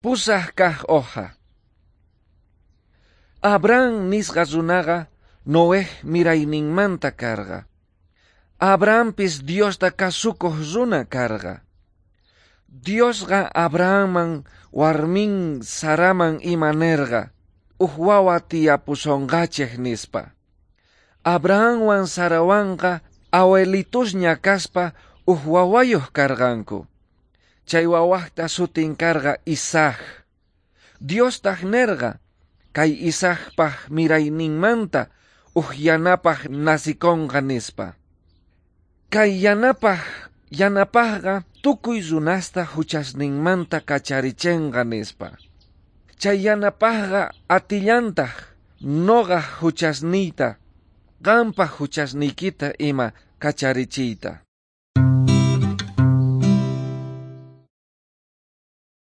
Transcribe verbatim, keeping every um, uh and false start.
Pusaq kaq hoja. Abraham nisqa runaqa Noé mirayninmanta karqa. Abrahampis Diosta kasukuq runa karqa. Diosqa Abrahamman warmin Saraman imanerqa uq wawa tiyapusunqachiq nispa. Abrahamwan Sarawanqa abuelitusña kaspa uq wawayuq karqanku. Chay wawaqta sutin karqa Isaac. Diostaq nerqa kay Isaacpaq mirayninmanta uq yanapaq nasikunqa nispa. Kay yanapaq yanapaqqa tukuy runasta huchasninmanta kacharichinqa nispa. Chay yanapaqqa atillantaq noqa huchasniyta, qampa huchasniykita ima kacharichiyta.